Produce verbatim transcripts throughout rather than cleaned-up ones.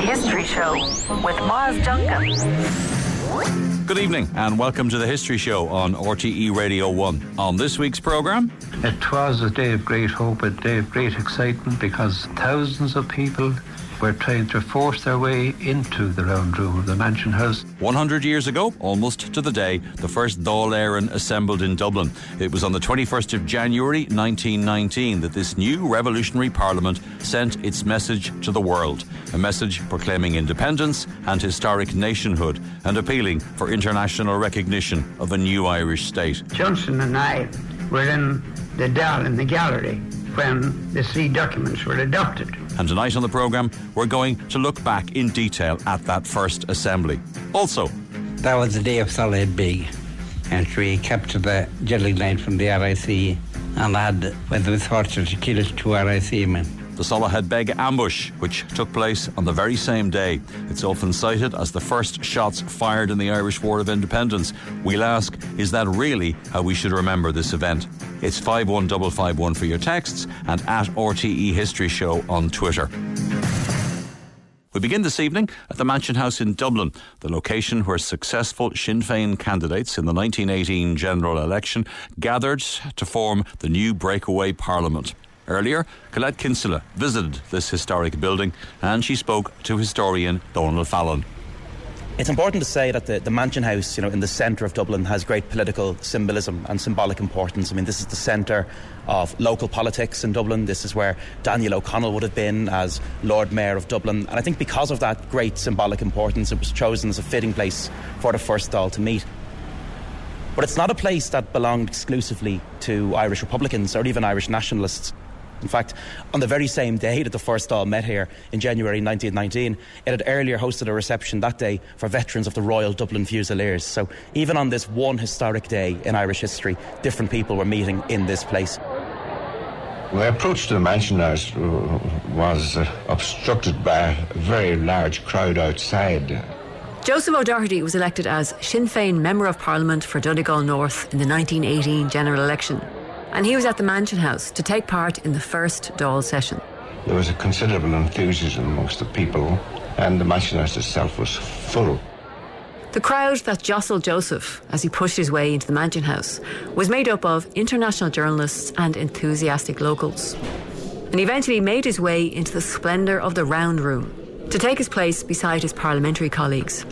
History Show with Mars Duncan. Good evening and welcome to The History Show on R T E Radio one. On this week's programme... It was a day of great hope, a day of great excitement, because thousands of people were trying to force their way into the round room of the Mansion House. one hundred years ago, almost to the day, the first Dáil Éireann assembled in Dublin. It was on the twenty-first of January nineteen nineteen that this new revolutionary parliament sent its message to the world. A message proclaiming independence and historic nationhood and appealing for international recognition of a new Irish state. Johnson and I were in the Dáil in the gallery when the three documents were adopted. And tonight on the programme, we're going to look back in detail at that first assembly. Also, that was the day of Solid Big, and we kept to the jelly line from the R I C and had whether misfortune to kill two R I C men. The Solohead Beg ambush, which took place on the very same day. It's often cited as the first shots fired in the Irish War of Independence. We'll ask, is that really how we should remember this event? It's five one five five one for your texts and at R T E History Show on Twitter. We begin this evening at the Mansion House in Dublin, the location where successful Sinn Féin candidates in the nineteen eighteen general election gathered to form the new breakaway parliament. Earlier, Colette Kinsella visited this historic building and she spoke to historian Donald Fallon. It's important to say that the, the Mansion House, you know, in the centre of Dublin has great political symbolism and symbolic importance. I mean, this is the centre of local politics in Dublin. This is where Daniel O'Connell would have been as Lord Mayor of Dublin. And I think because of that great symbolic importance, it was chosen as a fitting place for the first Dáil to meet. But it's not a place that belonged exclusively to Irish Republicans or even Irish nationalists. In fact, on the very same day that the first Dáil met here in January nineteen nineteen, it had earlier hosted a reception that day for veterans of the Royal Dublin Fusiliers. So even on this one historic day in Irish history, different people were meeting in this place. My approach to the Mansion House was uh, obstructed by a very large crowd outside. Joseph O'Doherty was elected as Sinn Féin Member of Parliament for Donegal North in the nineteen eighteen general election. And he was at the Mansion House to take part in the first Dáil session. There was a considerable enthusiasm amongst the people, and the Mansion House itself was full. The crowd that jostled Joseph as he pushed his way into the Mansion House was made up of international journalists and enthusiastic locals. And he eventually made his way into the splendour of the Round Room to take his place beside his parliamentary colleagues.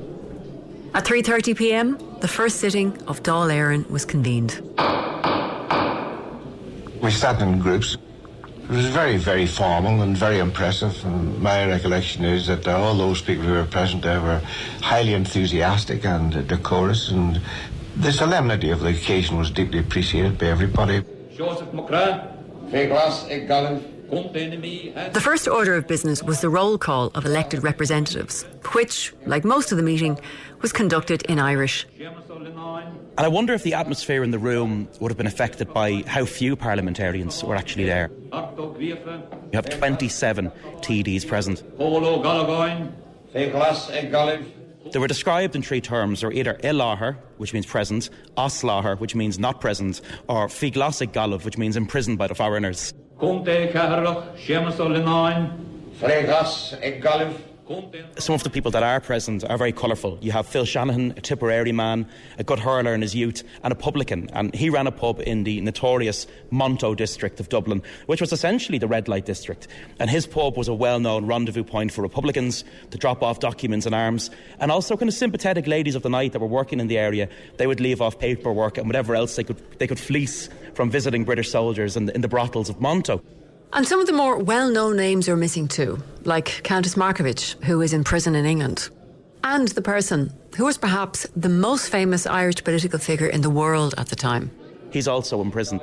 At three thirty p m, the first sitting of Dáil Éireann was convened. We sat in groups. It was very, very formal and very impressive. And my recollection is that all those people who were present there were highly enthusiastic and decorous, and the solemnity of the occasion was deeply appreciated by everybody. Joseph McGrath, Féglas e Gallen. The first order of business was the roll call of elected representatives, which, like most of the meeting, was conducted in Irish. And I wonder if the atmosphere in the room would have been affected by how few parliamentarians were actually there. You have twenty-seven T Ds present. They were described in three terms. They're either Iláthar, which means present, Osláthar, which means not present, or Fíglas ag Gaillimh, which means imprisoned by the foreigners. Some of the people that are present are very colourful. You have Phil Shanahan, a Tipperary man, a good hurler in his youth, and a publican. And he ran a pub in the notorious Monto district of Dublin, which was essentially the red light district. And his pub was a well-known rendezvous point for Republicans to drop off documents and arms. And also kind of sympathetic ladies of the night that were working in the area, they would leave off paperwork and whatever else they could they could fleece from visiting British soldiers in the, in the brothels of Monto. And some of the more well-known names are missing too, like Countess Markievicz, who is in prison in England. And the person who was perhaps the most famous Irish political figure in the world at the time. He's also in prison.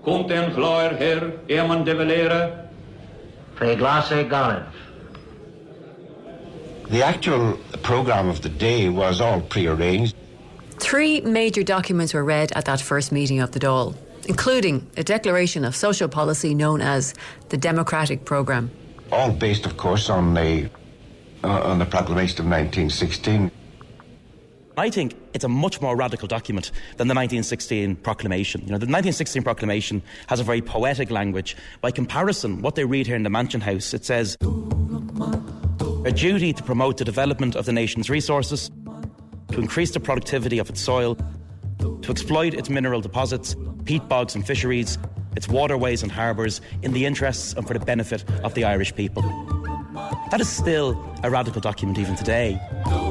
The actual programme of the day was all pre-arranged. Three major documents were read at that first meeting of the Dáil, including a declaration of social policy known as the Democratic Programme. All based, of course, on the, uh, on the proclamation of nineteen sixteen. I think it's a much more radical document than the nineteen sixteen proclamation. You know, the nineteen sixteen proclamation has a very poetic language. By comparison, what they read here in the Mansion House, it says, a duty to promote the development of the nation's resources, to increase the productivity of its soil, to exploit its mineral deposits, peat bogs and fisheries, its waterways and harbours in the interests and for the benefit of the Irish people. That is still a radical document even today.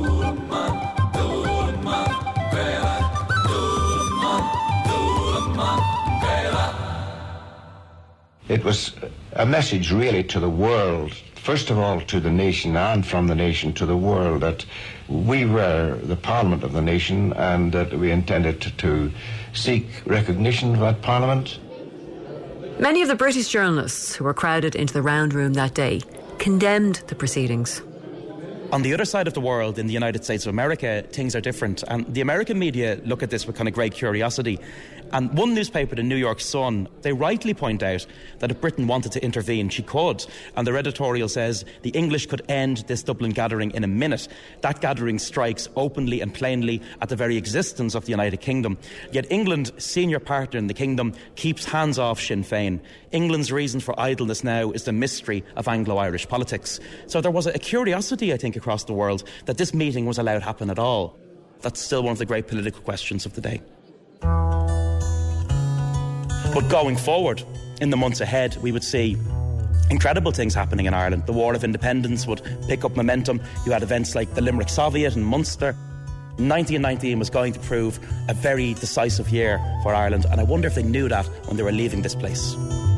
It was a message really to the world, first of all to the nation and from the nation to the world, that we were the Parliament of the nation and that we intended to, to seek recognition of that Parliament. Many of the British journalists who were crowded into the round room that day condemned the proceedings. On the other side of the world, in the United States of America, things are different. And the American media look at this with kind of great curiosity. And one newspaper, the New York Sun, they rightly point out that if Britain wanted to intervene, she could. And their editorial says the English could end this Dublin gathering in a minute. That gathering strikes openly and plainly at the very existence of the United Kingdom. Yet England, senior partner in the kingdom, keeps hands off Sinn Féin. England's reason for idleness now is the mystery of Anglo-Irish politics. So there was a curiosity, I think, across the world that this meeting was allowed to happen at all. That's still one of the great political questions of the day. But going forward, in the months ahead, we would see incredible things happening in Ireland. The War of Independence would pick up momentum. You had events like the Limerick Soviet and Munster. nineteen nineteen was going to prove a very decisive year for Ireland, and I wonder if they knew that when they were leaving this place.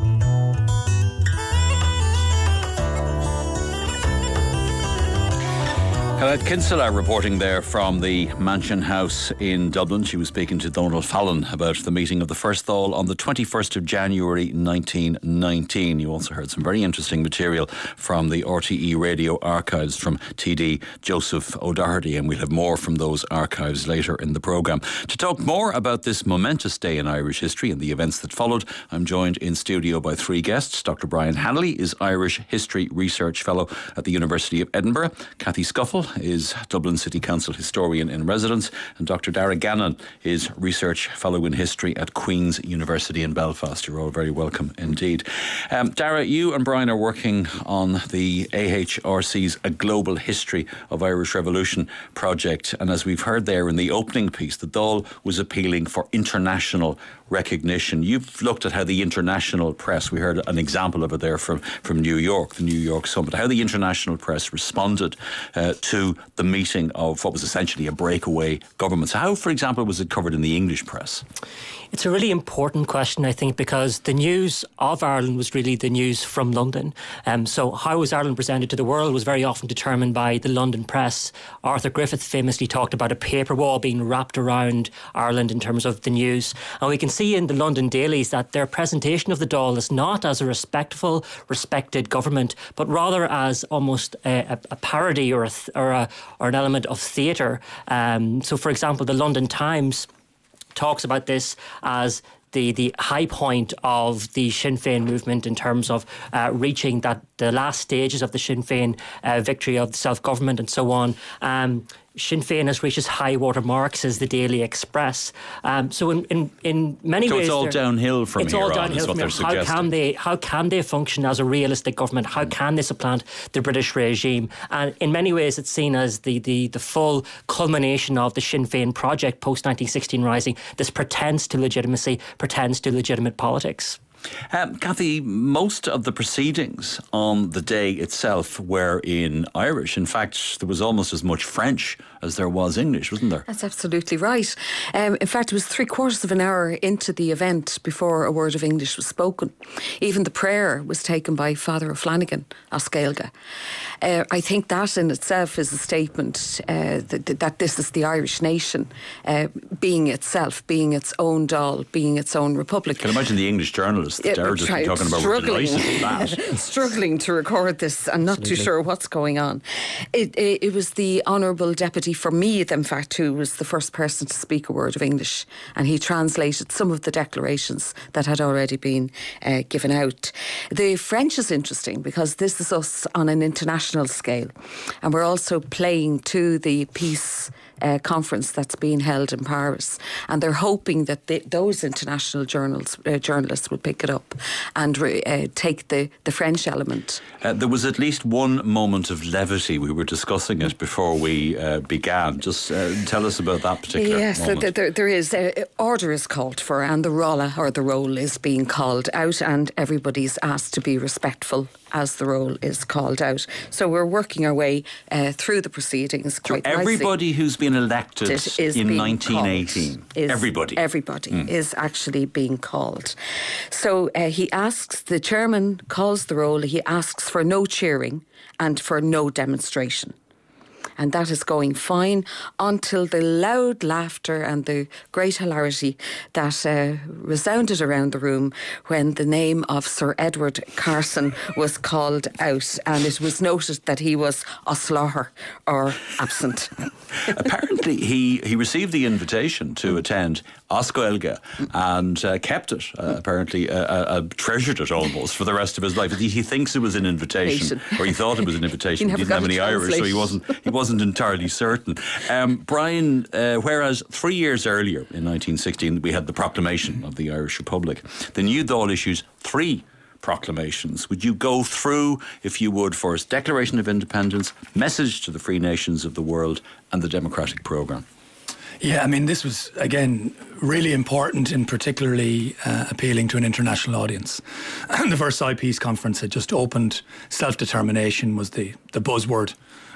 Colette Kinsella reporting there from the Mansion House in Dublin. She was speaking to Donald Fallon about the meeting of the First Dáil on the twenty-first of January nineteen nineteen. You also heard some very interesting material from the R T E radio archives from T D Joseph O'Doherty, and we'll have more from those archives later in the programme. To talk more about this momentous day in Irish history and the events that followed, I'm joined in studio by three guests. Doctor Brian Hannelly is Irish History Research Fellow at the University of Edinburgh. Cathy Scuffle is Dublin City Council Historian in Residence, and Doctor Dara Gannon is Research Fellow in History at Queen's University in Belfast. You're all very welcome indeed. Um, Dara, you and Brian are working on the A H R C's A Global History of Irish Revolution project, and as we've heard there in the opening piece, the Dáil was appealing for international recognition. You've looked at how the international press, we heard an example of it there from, from New York, the New York Summit, how the international press responded uh, to the meeting of what was essentially a breakaway government. So how, for example, was it covered in the English press? It's a really important question, I think, because the news of Ireland was really the news from London. Um, so how was Ireland presented to the world was very often determined by the London press. Arthur Griffith famously talked about a paper wall being wrapped around Ireland in terms of the news. And we can see in the London dailies that their presentation of the Dáil is not as a respectful, respected government, but rather as almost a, a parody or, a th- or, a, or an element of theatre. Um, so, for example, the London Times talks about this as the the high point of the Sinn Féin movement in terms of uh, reaching that the last stages of the Sinn Féin uh, victory of self-government and so on. Um, Sinn Féin has reached its high water marks, as the Daily Express. Um, so in, in, in many so ways... So it's all downhill from it's here all on, downhill is what from they're here. suggesting. How can, they, how can they function as a realistic government? How can they supplant the British regime? And in many ways it's seen as the, the, the full culmination of the Sinn Féin project post nineteen sixteen Rising. This pretends to legitimacy, pretends to legitimate politics. Um, Cathy, most of the proceedings on the day itself were in Irish. In fact, there was almost as much French as there was English, wasn't there? That's absolutely right. Um, in fact, it was three quarters of an hour into the event before a word of English was spoken. Even the prayer was taken by Father O'Flanagan, Oscailga. Uh, I think that in itself is a statement uh, that, that this is the Irish nation uh, being itself, being its own Dáil, being its own republic. I can imagine the English journalists that Dara just been talking about were delighted with that. Struggling to record this and not Absolutely. Too sure what's going on. It, it, it was the Honourable Deputy for Meath, in fact, who was the first person to speak a word of English, and he translated some of the declarations that had already been uh, given out. The French is interesting because this is us on an international scale, and we're also playing to the peace Uh, conference that's being held in Paris, and they're hoping that they, those international journals, uh, journalists would pick break it up and re, uh, take the, the French element. Uh, there was at least one moment of levity. We were discussing it before we uh, began. Just uh, tell us about that particular yes, moment. Yes, there, there is. Uh, order is called for, and the rolla or the roll is being called out, and everybody's asked to be respectful as the roll is called out. So we're working our way uh, through the proceedings quite so everybody nicely. Who's been elected is in nineteen eighteen, is, everybody, everybody mm. is actually being called. So uh, he asks, the chairman calls the roll. He asks for no cheering and for no demonstration. And that is going fine until the loud laughter and the great hilarity that uh, resounded around the room when the name of Sir Edward Carson was called out, and it was noted that he was oslaughter or absent. Apparently he, he received the invitation to attend Oscoilga and uh, kept it, uh, apparently uh, uh, treasured it almost for the rest of his life. He, he thinks it was an invitation, or he thought it was an invitation. He, he didn't have any Irish, so he wasn't he wasn't entirely certain. Um, Brian, uh, whereas three years earlier, in nineteen sixteen, we had the proclamation of the Irish Republic, the New Dáil issues three proclamations. Would you go through, if you would, for us, Declaration of Independence, Message to the Free Nations of the World, and the Democratic Programme? Yeah, I mean, this was, again, really important in particularly uh, appealing to an international audience. The Versailles Peace Conference had just opened. Self-determination was the, the buzzword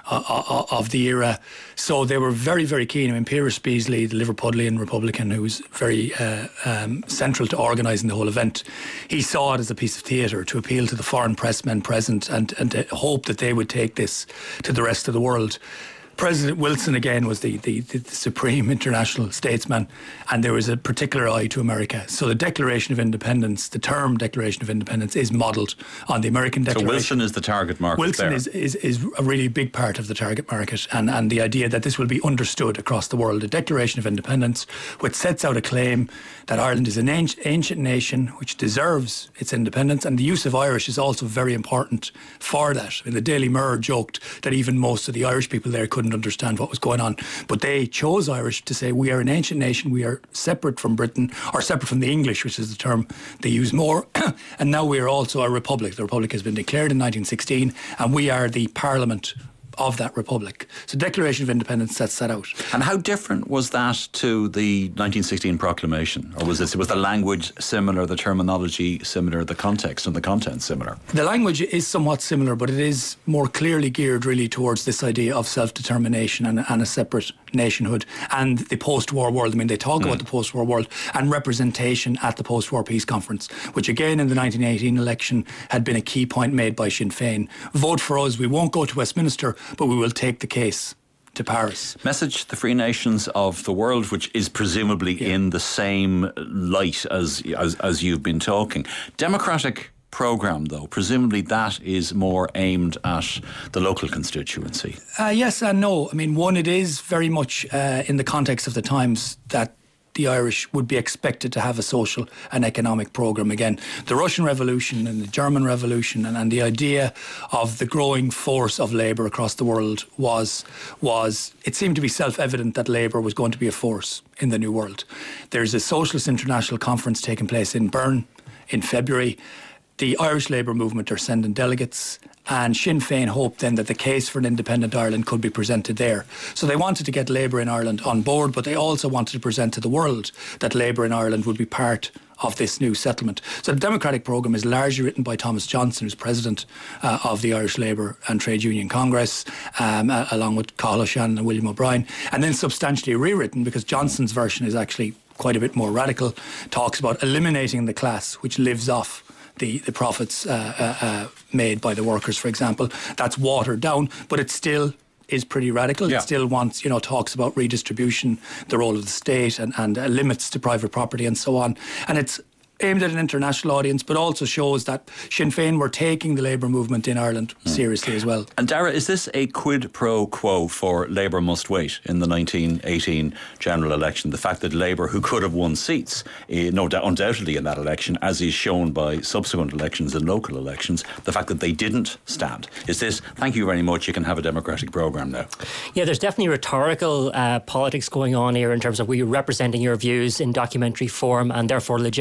uh, of the era. So they were very, very keen. I mean, Piers Beasley, the Liverpudlian Republican, who was very uh, um, central to organising the whole event, he saw it as a piece of theatre to appeal to the foreign pressmen present and, and to hope that they would take this to the rest of the world. President Wilson, again, was the, the, the supreme international statesman, and there was a particular eye to America. So the Declaration of Independence, the term Declaration of Independence, is modelled on the American Declaration. So Wilson is the target market Wilson there. is, is, is a really big part of the target market, and, and the idea that this will be understood across the world. The Declaration of Independence, which sets out a claim that Ireland is an ancient, ancient nation which deserves its independence, and the use of Irish is also very important for that. I mean, the Daily Mirror joked that even most of the Irish people there couldn't understand what was going on, but they chose Irish to say we are an ancient nation, we are separate from Britain, or separate from the English, which is the term they use more, and now we are also a republic. The republic has been declared in nineteen sixteen, and we are the parliament of that republic. So Declaration of Independence sets that out. And how different was that to the nineteen sixteen proclamation? Or was this was the language similar, the terminology similar, the context and the content similar? The language is somewhat similar, but it is more clearly geared really towards this idea of self-determination and, and a separate nationhood and the post-war world. I mean, they talk mm. about the post-war world and representation at the post-war peace conference, which again in the nineteen eighteen election had been a key point made by Sinn Féin. Vote for us, we won't go to Westminster, but we will take the case to Paris. Message to the Free Nations of the World, which is presumably yeah. in the same light as, as as you've been talking. Democratic programme, though, presumably that is more aimed at the local constituency. Uh, yes and no. I mean, one, it is very much uh, in the context of the times that the Irish would be expected to have a social and economic programme. Again, the Russian Revolution and the German Revolution and, and the idea of the growing force of labour across the world was, was it seemed to be self-evident that labour was going to be a force in the new world. There's a Socialist International Conference taking place in Bern in February. The Irish Labour Movement are sending delegates, and Sinn Féin hoped then that the case for an independent Ireland could be presented there. So they wanted to get Labour in Ireland on board, but they also wanted to present to the world that Labour in Ireland would be part of this new settlement. So the Democratic Programme is largely written by Thomas Johnson, who's president uh, of the Irish Labour and Trade Union Congress, um, uh, along with Cathal O'Shannon and William O'Brien, and then substantially rewritten because Johnson's version is actually quite a bit more radical, talks about eliminating the class which lives off the, the profits uh, uh, uh, made by the workers, for example. That's watered down, but it still is pretty radical. Yeah. It still wants, you know, talks about redistribution, the role of the state and, and uh, limits to private property and so on. And it's aimed at an international audience, but also shows that Sinn Féin were taking the labour movement in Ireland mm. seriously as well. And Darragh, is this a quid pro quo for Labour must wait in the nineteen eighteen general election? The fact that Labour, who could have won seats, eh, no doubt, undoubtedly in that election, as is shown by subsequent elections and local elections, the fact that they didn't stand. Is this, thank you very much, you can have a democratic programme now? Yeah, there's definitely rhetorical uh, politics going on here in terms of we representing your views in documentary form and therefore legitimising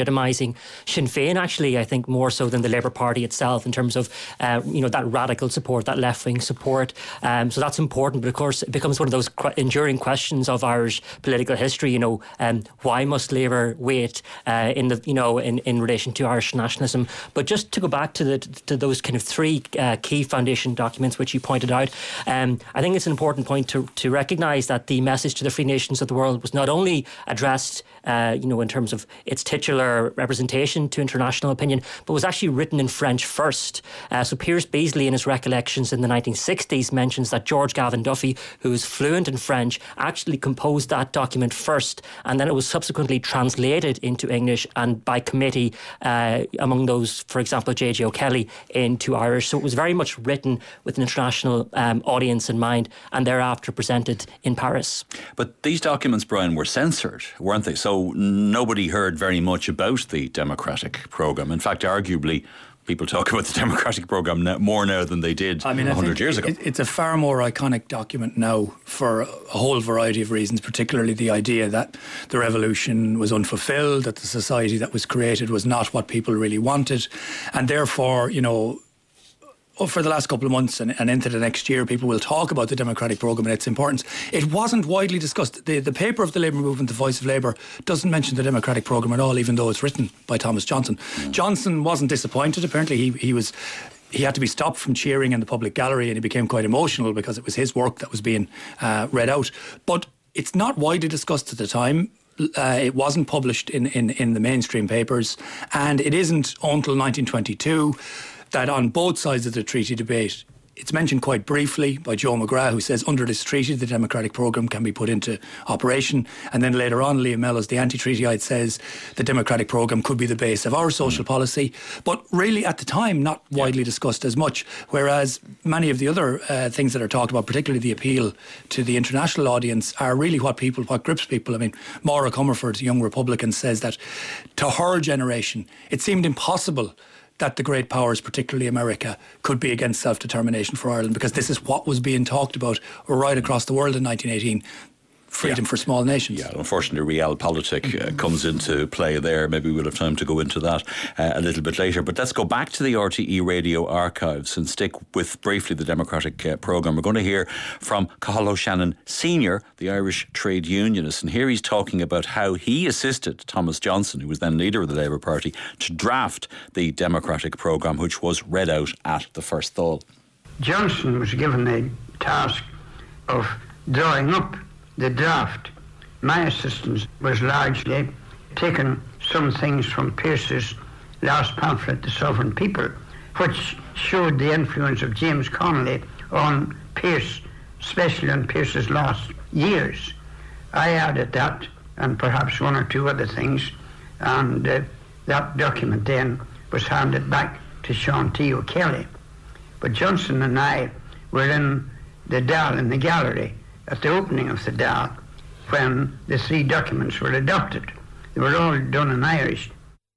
galvanising Sinn Féin, actually, I think more so than the Labour Party itself in terms of, uh, you know, that radical support, that left-wing support. Um, so that's important, but of course it becomes one of those qu- enduring questions of Irish political history. You know, um, why must Labour wait uh, in the, you know, in, in relation to Irish nationalism? But just to go back to the to those kind of three uh, key foundation documents which you pointed out, um, I think it's an important point to to recognise that the message to the free nations of the world was not only addressed, uh, you know, in terms of its titular representation to international opinion, but was actually written in French first. Uh, so Piers Beasley, in his recollections in the nineteen sixties, mentions that George Gavin Duffy, who is fluent in French, actually composed that document first, and then it was subsequently translated into English and by committee, uh, among those, for example, J J O'Kelly, into Irish. So it was very much written with an international um, audience in mind, and thereafter presented in Paris. But these documents, Brian, were censored, weren't they? So nobody heard very much about the democratic programme. In fact, arguably, people talk about the democratic programme now, more now than they did I mean, one hundred years ago. It, it's a far more iconic document now for a whole variety of reasons, particularly the idea that the revolution was unfulfilled, that the society that was created was not what people really wanted, and therefore, you know, for the last couple of months and, and into the next year, people will talk about the democratic programme and its importance. It wasn't widely discussed. The, the paper of the Labour Movement, The Voice of Labour, doesn't mention the democratic programme at all, even though it's written by Thomas Johnson. Mm. Johnson wasn't disappointed. Apparently he, he was... He had to be stopped from cheering in the public gallery, and he became quite emotional because it was his work that was being uh, read out. But it's not widely discussed at the time. Uh, it wasn't published in, in, in the mainstream papers, and it isn't until nineteen twenty-two that on both sides of the treaty debate, it's mentioned quite briefly by Joe McGrath, who says under this treaty the democratic programme can be put into operation, and then later on Liam Mellows, the anti-treatyite, says the democratic programme could be the base of our social policy, but really at the time not widely discussed as much, whereas many of the other uh, things that are talked about, particularly the appeal to the international audience, are really what people, what grips people. I mean, Maura Comerford, a young Republican, says that to her generation it seemed impossible that the great powers, particularly America, could be against self-determination for Ireland, because this is what was being talked about right across the world in nineteen eighteen. Freedom yeah. for small nations. Yeah, unfortunately, realpolitik uh, comes into play there. Maybe we'll have time to go into that uh, a little bit later. But let's go back to the R T E radio archives and stick with briefly the democratic uh, programme. We're going to hear from Cathal O'Shannon Senior, the Irish trade unionist, and here he's talking about how he assisted Thomas Johnson, who was then leader of the Labour Party, to draft the democratic programme, which was read out at the first Dáil. Johnson was given the task of drawing up the draft. My assistance was largely taking some things from Pearse's last pamphlet, The Sovereign People, which showed the influence of James Connolly on Pearse, especially on Pearse's last years. I added that and perhaps one or two other things, and uh, that document then was handed back to Sean T. O'Kelly. But Johnson and I were in the Dáil in the gallery at the opening of the Dáil when the three documents were adopted. They were all done in Irish.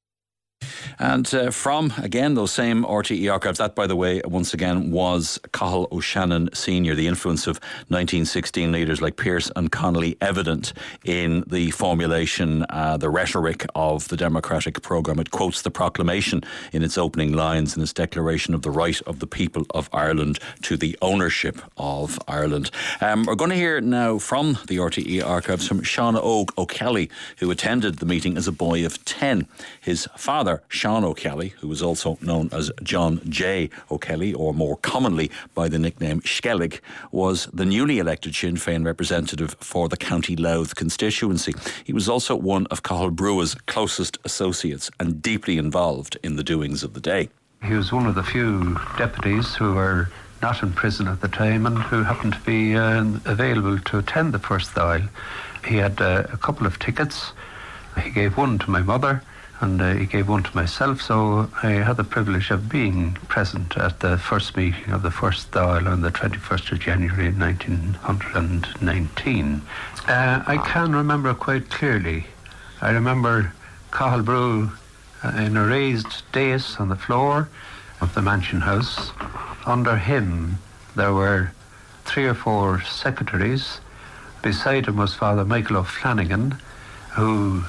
And uh, from, again, those same R T E archives, that, by the way, once again, was Cathal O'Shannon Senior, the influence of nineteen sixteen leaders like Pearse and Connolly evident in the formulation, uh, the rhetoric of the democratic programme. It quotes the proclamation in its opening lines in its declaration of the right of the people of Ireland to the ownership of Ireland. Um, we're going to hear now from the R T E archives from Sean Og O'Kelly, who attended the meeting as a boy of ten. His father, Sean O'Kelly, who was also known as John J. O'Kelly, or more commonly by the nickname Skellig, was the newly elected Sinn Féin representative for the County Louth constituency. He was also one of Cathal Brua's closest associates and deeply involved in the doings of the day. He was one of the few deputies who were not in prison at the time and who happened to be uh, available to attend the first Dáil. He had uh, a couple of tickets. He gave one to my mother, and uh, he gave one to myself, so I had the privilege of being present at the first meeting of the first Dáil on the twenty-first of January nineteen nineteen. Uh, I can remember quite clearly. I remember Cathal Brugha uh, in a raised dais on the floor of the Mansion House. Under him there were three or four secretaries. Beside him was Father Michael O'Flanagan, who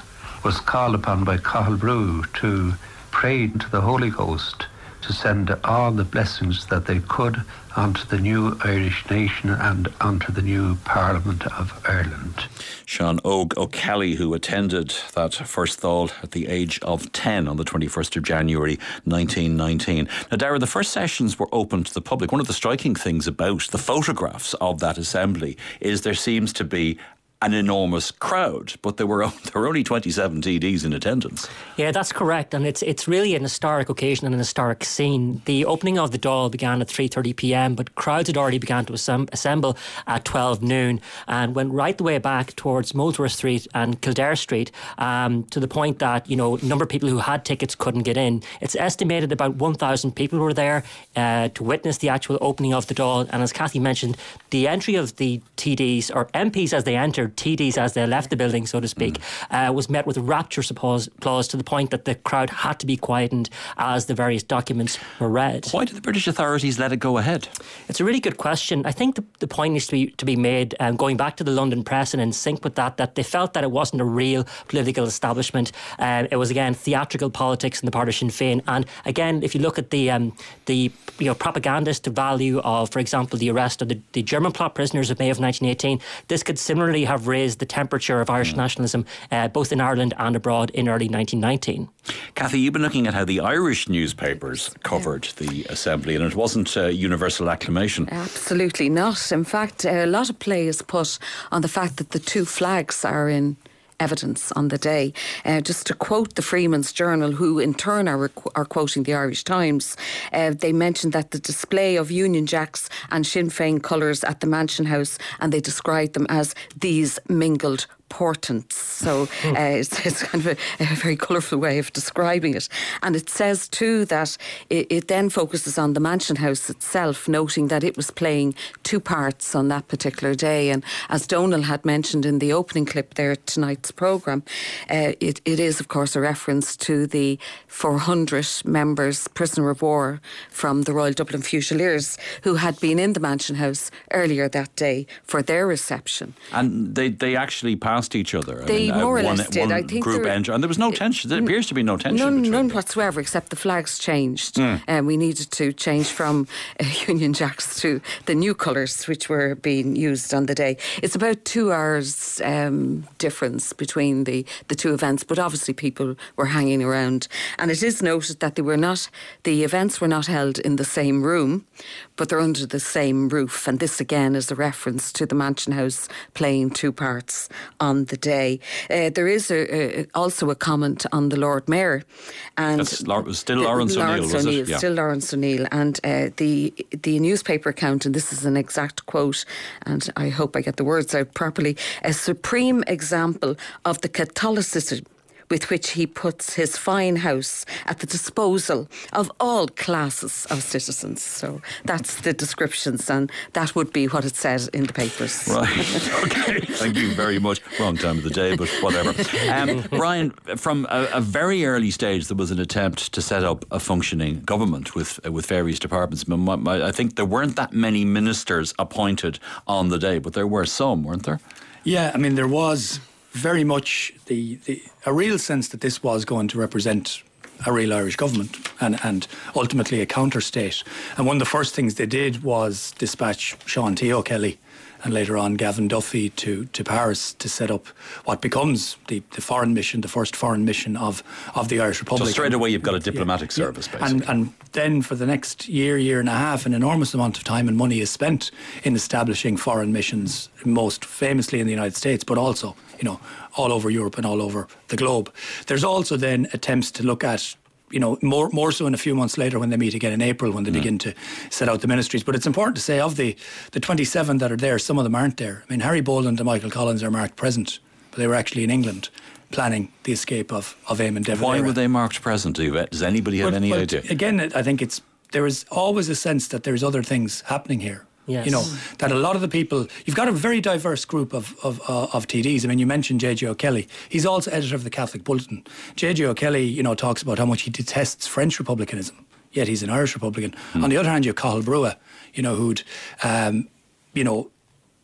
was called upon by Cathal Brugha to pray to the Holy Ghost to send all the blessings that they could onto the new Irish nation and onto the new Parliament of Ireland. Sean Og O'Kelly, who attended that first Dáil at the age of ten on the twenty-first of January nineteen nineteen. Now, Darragh, the first sessions were open to the public. One of the striking things about the photographs of that assembly is there seems to be an enormous crowd, but there were there were only twenty-seven T Ds in attendance. Yeah, that's correct, and it's it's really an historic occasion and an historic scene. The opening of the Dáil began at three thirty p m, but crowds had already begun to assemb- assemble at twelve noon and went right the way back towards Molesworth Street and Kildare Street, um, to the point that, you know, a number of people who had tickets couldn't get in. It's estimated about one thousand people were there uh, to witness the actual opening of the Dáil, and as Cathy mentioned, the entry of the T Ds, or M Ps as they entered, T Ds as they left the building, so to speak, mm. uh, was met with rapturous applause, applause to the point that the crowd had to be quietened as the various documents were read. Why did the British authorities let it go ahead? It's a really good question. I think the, the point needs to be, to be made, um, going back to the London press and in sync with that, that they felt that it wasn't a real political establishment. Um, it was, again, theatrical politics in the part of Sinn Féin. And again, if you look at the um, the you know propagandist value of, for example, the arrest of the, the German plot prisoners of May of nineteen eighteen, this could similarly have raised the temperature of Irish mm. nationalism, uh, both in Ireland and abroad, in early nineteen nineteen. Cathy, you've been looking at how the Irish newspapers covered yeah. the assembly, and it wasn't uh, universal acclamation. Absolutely not. In fact, a lot of play is put on the fact that the two flags are in evidence on the day. Uh, just to quote the Freeman's Journal, who in turn are, are quoting the Irish Times, uh, they mentioned that the display of Union Jacks and Sinn Féin colours at the Mansion House, and they described them as these mingled portents. So uh, it's, it's kind of a, a very colourful way of describing it. And it says too that it, it then focuses on the Mansion House itself, noting that it was playing two parts on that particular day. And as Donal had mentioned in the opening clip there at tonight's programme, uh, it, it is of course a reference to the four hundred members, prisoner of war from the Royal Dublin Fusiliers, who had been in the Mansion House earlier that day for their reception. And they, they actually passed each other. They I mean, more uh, or one, less did. one I think group there, entered, and there was no tension. There appears to be no tension. None, between none them. whatsoever, except the flags changed. Mm. And um, we needed to change from uh, Union Jacks to the new colours, which were being used on the day. It's about two hours um, difference between the, the two events, but obviously people were hanging around. And it is noted that they were not, the events were not held in the same room, but they're under the same roof. And this again is a reference to the Mansion House playing two parts on the day. Uh, there is a, a, also a comment on the Lord Mayor, and That's Lor- still Lawrence O'Neill, Lawrence was O'Neill, it? Yeah. Still Lawrence O'Neill, and uh, the the newspaper account, and this is an exact quote, and I hope I get the words out properly: a supreme example of the Catholicism with which he puts his fine house at the disposal of all classes of citizens. So that's the descriptions, and that would be what it said in the papers. Right, okay, thank you very much. Wrong time of the day, but whatever. Um, Brian, from a, a very early stage there was an attempt to set up a functioning government with uh, with various departments. My, my, I think there weren't that many ministers appointed on the day, but there were some, weren't there? Yeah, I mean, there was very much the, the a real sense that this was going to represent a real Irish government and, and ultimately a counter-state. And one of the first things they did was dispatch Sean T. O'Kelly and later on Gavin Duffy to, to Paris to set up what becomes the, the foreign mission, the first foreign mission of, of the Irish Republic. So straight away you've got a diplomatic yeah, service, yeah. basically. And, and then for the next year, year and a half, an enormous amount of time and money is spent in establishing foreign missions, most famously in the United States, but also, you know, all over Europe and all over the globe. There's also then attempts to look at, you know, more more so in a few months later when they meet again in April, when they mm. begin to set out the ministries. But it's important to say, of the, the twenty-seven that are there, some of them aren't there. I mean, Harry Boland and Michael Collins are marked present, but they were actually in England planning the escape of, of Eamon De Valera. Why were they marked present? Does anybody have but, any but idea? Again, I think it's there is always a sense that there's other things happening here. Yes. You know, that a lot of the people, you've got a very diverse group of, of, uh, of T Ds. I mean, you mentioned J J O'Kelly. He's also editor of the Catholic Bulletin. J J O'Kelly, you know, talks about how much he detests French republicanism, yet he's an Irish Republican. Mm. On the other hand, you have Cathal Brugha, you know, who'd, um, you know,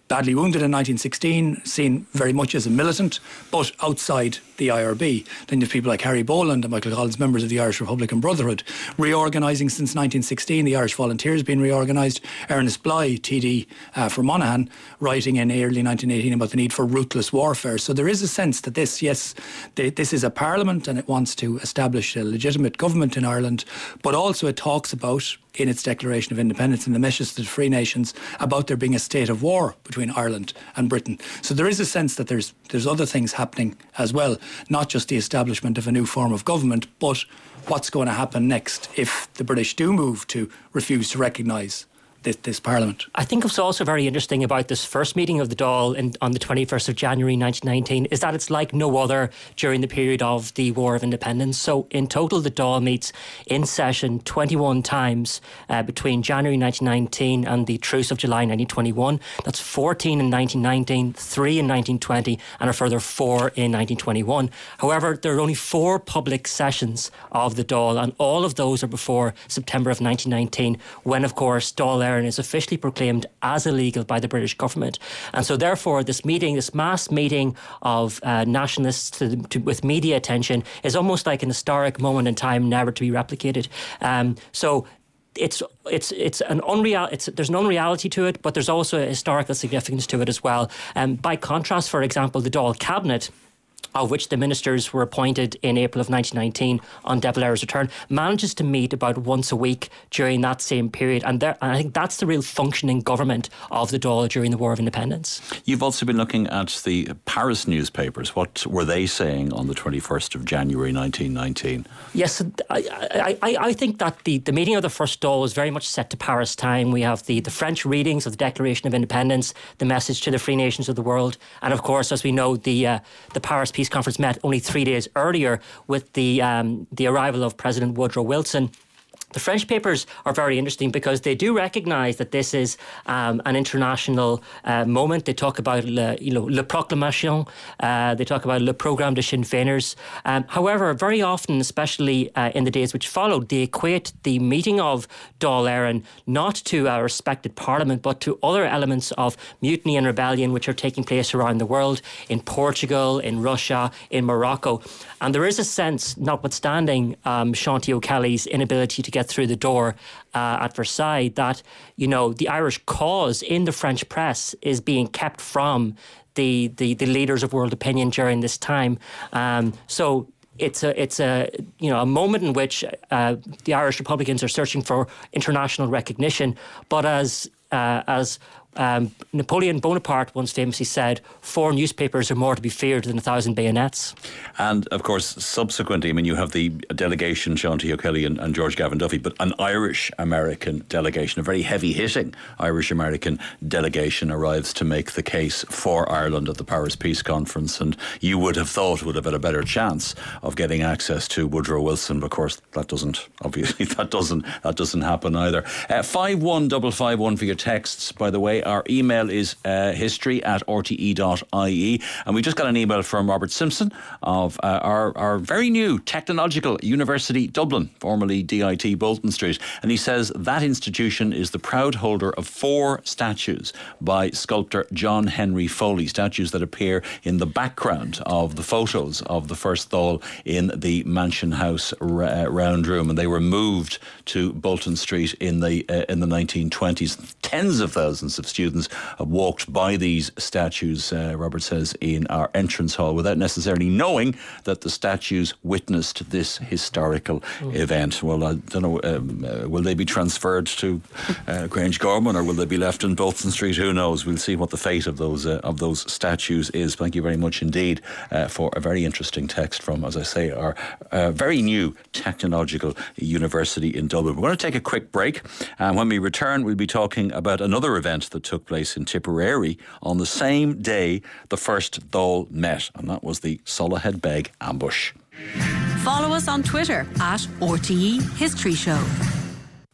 badly wounded in nineteen sixteen, seen very much as a militant, but outside the I R B. Then you have people like Harry Boland and Michael Collins, members of the Irish Republican Brotherhood, reorganising since nineteen sixteen. The Irish Volunteers being reorganised. Ernest Bly, T D uh, for Monaghan, writing in early nineteen eighteen about the need for ruthless warfare. So there is a sense that this, yes, they, this is a parliament and it wants to establish a legitimate government in Ireland, but also it talks about, in its Declaration of Independence and the message to the Free Nations, about there being a state of war between Ireland and Britain. So there is a sense that there's there's other things happening as well, not just the establishment of a new form of government, but what's going to happen next if the British do move to refuse to recognise This, this Parliament. I think what's also very interesting about this first meeting of the Dáil in, on the twenty-first of January nineteen nineteen is that it's like no other during the period of the War of Independence. So in total the Dáil meets in session twenty-one times uh, between January nineteen nineteen and the Truce of July nineteen twenty-one. That's fourteen in nineteen nineteen, three in nineteen twenty and a further four in nineteen twenty-one. However, there are only four public sessions of the Dáil, and all of those are before September of nineteen nineteen, when of course Dáil Éireann is officially proclaimed as illegal by the British government. And so therefore this meeting, this mass meeting of uh, nationalists to, to, with media attention is almost like an historic moment in time, never to be replicated. Um, so It's it's it's an unreal. It's there's an unreality to it, but there's also a historical significance to it as well. Um, by contrast, for example, the Dáil cabinet, of which the ministers were appointed in April of nineteen nineteen on De Valera's return, manages to meet about once a week during that same period. And, there, and I think that's the real functioning government of the Dáil during the War of Independence. You've also been looking at the Paris newspapers. What were they saying on the twenty-first of January nineteen nineteen? Yes, I, I, I think that the, the meeting of the first Dáil was very much set to Paris time. We have the, the French readings of the Declaration of Independence, the message to the free nations of the world, and of course, as we know, the uh, the Paris Peace Conference met only three days earlier with the um, the arrival of President Woodrow Wilson. The French papers are very interesting because they do recognise that this is um, an international uh, moment. They talk about le, you know, le proclamation, uh, they talk about le programme de Sinn Féiners. Um, however, very often, especially uh, in the days which followed, they equate the meeting of Dáil Éireann not to a respected parliament, but to other elements of mutiny and rebellion which are taking place around the world, in Portugal, in Russia, in Morocco. And there is a sense, notwithstanding um, Shanti O'Kelly's inability to get through the door uh, at Versailles, that, you know, the Irish cause in the French press is being kept from the the, the leaders of world opinion during this time. Um, so it's a it's a you know a moment in which uh, the Irish Republicans are searching for international recognition, but as uh, as Um, Napoleon Bonaparte once famously said, four newspapers are more to be feared than a thousand bayonets. And of course, subsequently, I mean, you have the delegation, Shanti O'Kelly and, and George Gavin Duffy, but an Irish-American delegation, a very heavy-hitting Irish-American delegation arrives to make the case for Ireland at the Paris Peace Conference, and you would have thought would have had a better chance of getting access to Woodrow Wilson, but of course that doesn't, obviously that doesn't, that doesn't happen either. Uh, five one five five one for your texts, by the way. Our email is uh, history at r t e dot i e. And we just got an email from Robert Simpson of uh, our, our very new Technological University Dublin, formerly D I T Bolton Street. And he says that institution is the proud holder of four statues by sculptor John Henry Foley, statues that appear in the background of the photos of the first Dáil in the Mansion House uh, round room. And they were moved to Bolton Street in the, uh, in the nineteen twenties. Tens of thousands of students have walked by these statues, uh, Robert says, in our entrance hall without necessarily knowing that the statues witnessed this historical mm. event. Well, I don't know, um, uh, will they be transferred to uh, Grangegorman, or will they be left in Bolton Street? Who knows? We'll see what the fate of those uh, of those statues is. Thank you very much indeed uh, for a very interesting text from, as I say, our uh, very new Technological University in Dublin. We're going to take a quick break, and when we return, we'll be talking about another event that took place in Tipperary on the same day the first Dáil met, and that was the Solohead Beg ambush. Follow us on Twitter at R T E History Show.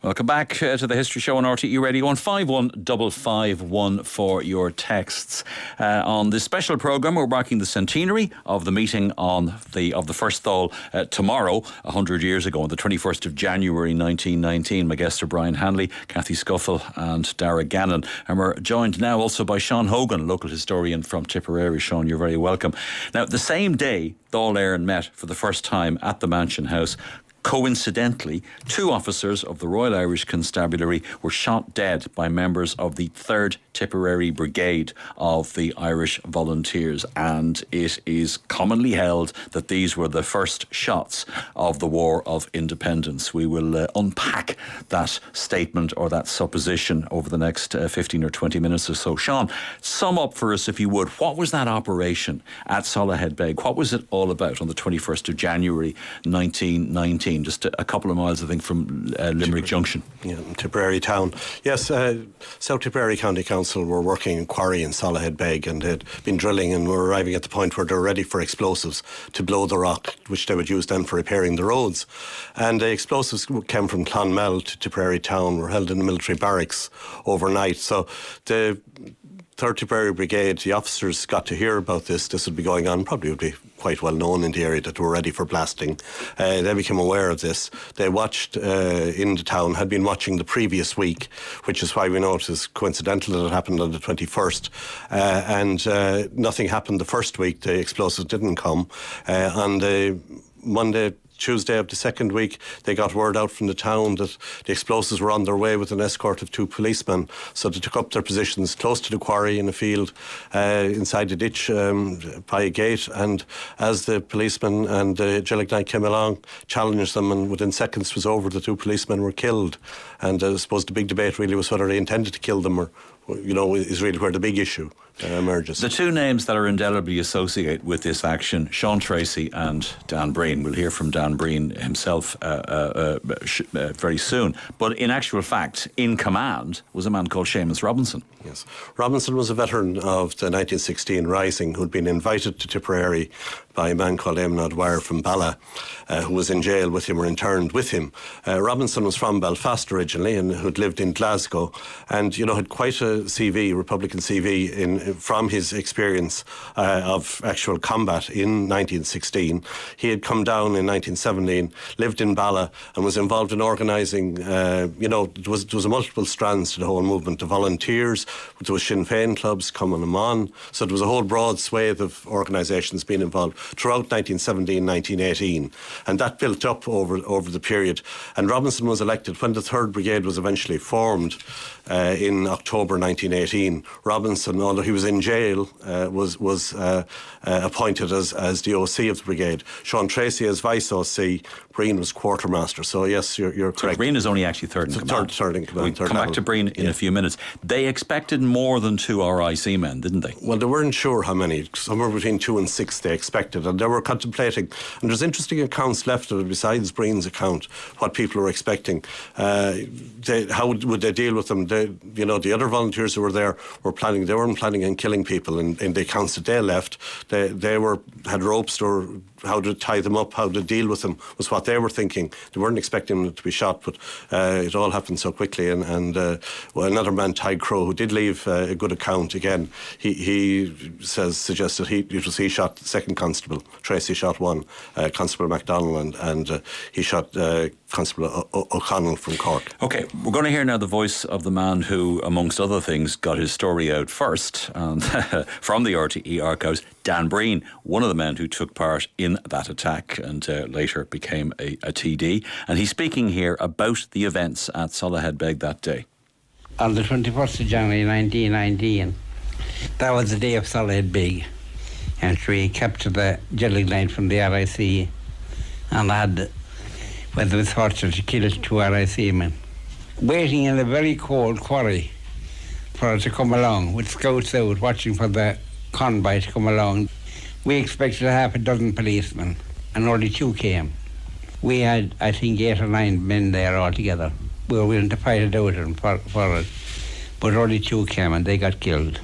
Welcome back uh, to the History Show on R T E Radio on five one five five one for your texts. Uh, on this special programme, we're marking the centenary of the meeting on the of the First Dáil uh, tomorrow, one hundred years ago, on the twenty-first of January nineteen nineteen. My guests are Brian Hanley, Cathy Scuffle and Dara Gannon. And we're joined now also by Sean Hogan, local historian from Tipperary. Sean, you're very welcome. Now, the same day Dáil Éireann met for the first time at the Mansion House, coincidentally, two officers of the Royal Irish Constabulary were shot dead by members of the third Tipperary Brigade of the Irish Volunteers, and it is commonly held that these were the first shots of the War of Independence. We will uh, unpack that statement or that supposition over the next uh, fifteen or twenty minutes or so. Sean, sum up for us, if you would, what was that operation at Solohead Beg? What was it all about on the twenty-first of January nineteen nineteen? Just a, a couple of miles, I think, from uh, Limerick Junction. Yeah, Tipperary town. Yes, uh, South Tipperary County Council were working in quarry in Solohead Beg, and they'd been drilling and were arriving at the point where they were ready for explosives to blow the rock, which they would use then for repairing the roads. And the explosives came from Clonmel to Tipperary town, were held in the military barracks overnight. So the third Tipperary Brigade, the officers got to hear about this. This would be going on, probably would be quite well known in the area that they were ready for blasting. Uh, they became aware of this. They watched uh, in the town, had been watching the previous week, which is why we know it is coincidental that it happened on the twenty-first. Uh, and uh, nothing happened the first week. The explosives didn't come. Uh, on the Monday, Tuesday of the second week, they got word out from the town that the explosives were on their way with an escort of two policemen. So they took up their positions close to the quarry in a field uh, inside the ditch um, by a gate. And as the policemen and the Gaelic Knight came along, challenged them, and within seconds was over, the two policemen were killed. And uh, I suppose the big debate really was whether they intended to kill them, or, you know, is really where the big issue uh, emerges. The two names that are indelibly associated with this action, Sean Tracy and Dan Breen. We'll hear from Dan Breen himself uh, uh, uh, sh- uh, very soon. But in actual fact, in command was a man called Seamus Robinson. Yes. Robinson was a veteran of the nineteen sixteen Rising who'd been invited to Tipperary by a man called Eamon Dwyer from Bala, uh, who was in jail with him or interned with him. Uh, Robinson was from Belfast originally and who'd lived in Glasgow, and, you know, had quite a C V, Republican C V, in, from his experience uh, of actual combat in nineteen sixteen. He had come down in nineteen seventeen, lived in Bala, and was involved in organising, uh, you know, there was, there was multiple strands to the whole movement. The volunteers, there was Sinn Féin clubs coming them on, so there was a whole broad swathe of organisations being involved throughout nineteen seventeen, nineteen eighteen, and that built up over over the period. And Robinson was elected when the third Brigade was eventually formed uh, in October nineteen eighteen. Robinson, although he was in jail, uh, was was uh, uh, appointed as as the O C of the brigade. Sean Tracy as vice O C. Breen was quartermaster. So yes, you're, you're correct. So Breen is only actually third in so command. Third, third in command. We'll third come level. back to Breen in yeah. a few minutes. They expected more than two R I C men, didn't they? Well, they weren't sure how many. Somewhere between two and six they expected, and they were contemplating. And there's interesting accounts left of it besides Breen's account, what people were expecting. Uh, they, how would, would they deal with them? They, you know, the other volunteers who were there were planning. They weren't planning on killing people. In, in the accounts that they left, they they were had ropes or how to tie them up, how to deal with them was what they were thinking. They weren't expecting them to be shot, but uh, it all happened so quickly. And, and uh, well, another man, Ty Crow, who did leave uh, a good account again, he, he says suggested he it was he shot second constable, Tracy shot one, uh, Constable MacDonald, and, and uh, he shot uh, Constable o- o- O'Connell from Cork. OK, we're going to hear now the voice of the man who, amongst other things, got his story out first and from the R T E archives, Dan Breen, one of the men who took part in that attack and uh, later became a, a T D. And he's speaking here about the events at Solohead Beg that day. On the twenty-first of January nineteen nineteen, that was the day of Solohead Beg, and we captured the Gaelic line from the R I C, and I had, when there was torture, to kill two R I C men, waiting in a very cold quarry for her to come along, with scouts out watching for the convoy to come along. We expected half a dozen policemen, and only two came. We had, I think, eight or nine men there altogether. We were willing to fight it out and for, for it, but only two came, and they got killed.